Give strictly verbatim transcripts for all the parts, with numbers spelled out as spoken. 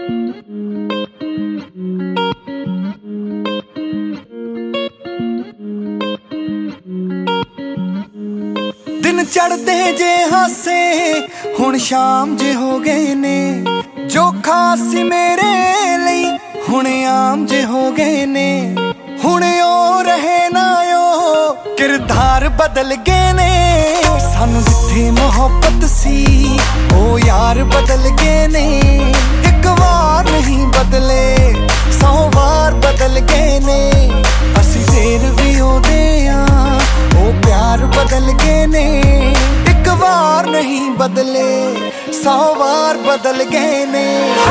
दिन चढ़दे जे हासे हुण शाम जे हो गए ने, जो खास सी मेरे लई हुण आम जे हो गए ने। हुण ओ रहे ना ओ किरदार बदल गए ने, सानू जिथे मोहब्बत सी ओ यार बदल गए ने। एक बार नहीं बदले सौ बार बदल गए ने, असी देर भी ओदे आ ओ प्यार बदल गए ने। एक बार नहीं बदले सौ बार बदल गए ने।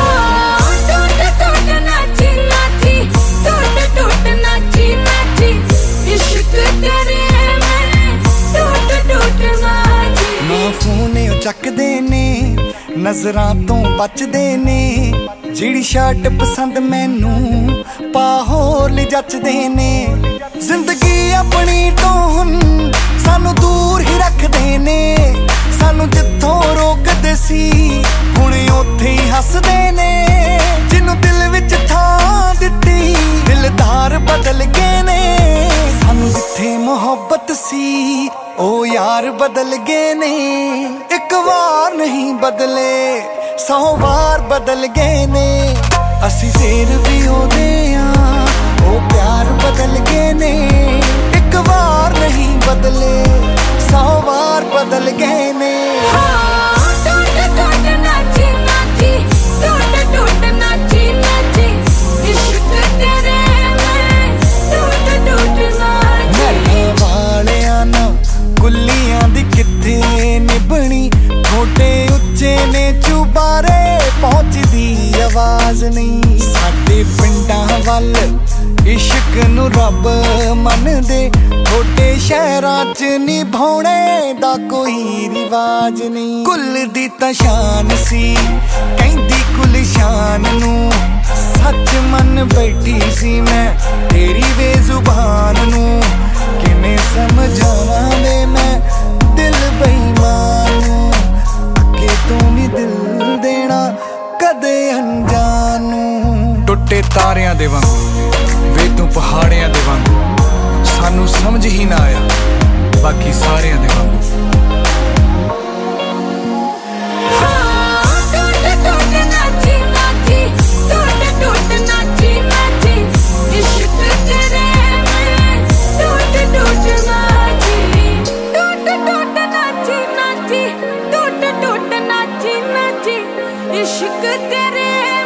टूट टूट नाची नाची, टूट टूट नाची नाची, इश्क तेरे मैं टूट टूट नाची। ना फोन चकदे ने, नजरां तो बचदे ने, जिहड़ी शर्ट पसंद मैनू पा होर ले जचदे ने। जिंदगी अपनी तो हुण सानू दूर ही रखदे ने, सानू जिथों रोकदे सी हुण उत्थे ही हसदे ने। जिन्नू दिल विच थां दित्ती दिलदार बदल गए ने, सानू जिथे मोहब्बत सी ओ यार बदल गए ने। एक बार नहीं बदले सौ बार बदल गए ने, असी देर भी ओदे आ ओ प्यार बदल गए ने। एक बार नहीं बदले सौ बार बदल गए ने। टूट टूट नाची नाची, टूट टूट नाची नाची, इश्क तेरे मैं टूट टूट नाची। मेरे वालियां ना गुल्लियां दी किथे निभनी, छोटे उच्चे ने चुबारे पहुंचदी आवाज नहीं। साडे पिंडां वल इश्क नू रब मनदे, छोटे शहरां च निभाउणे दा कोई रिवाज नहीं। कुल दी तां शान सी कहंदी कुल शान नू, सच मन बैठी सी मैं तेरी बेजुबान नू। किवें समझावां वे मैं दिल बेईमान नू, अगे तू नहीं दिल देना कदे अनजान नू। टुटे तारियां दे वांगू वे तू पहाड़ियां दे वांगू, सानू समझ ही ना आया बाकी सारियां दे वांगू। टूट टूट नाची नाची, टूट टूट नाची नाची, इश्क तेरे मैं टूट टूट नाची। टूट टूट नाची नाची, टूट टूट नाची नाची, इश्क तेरे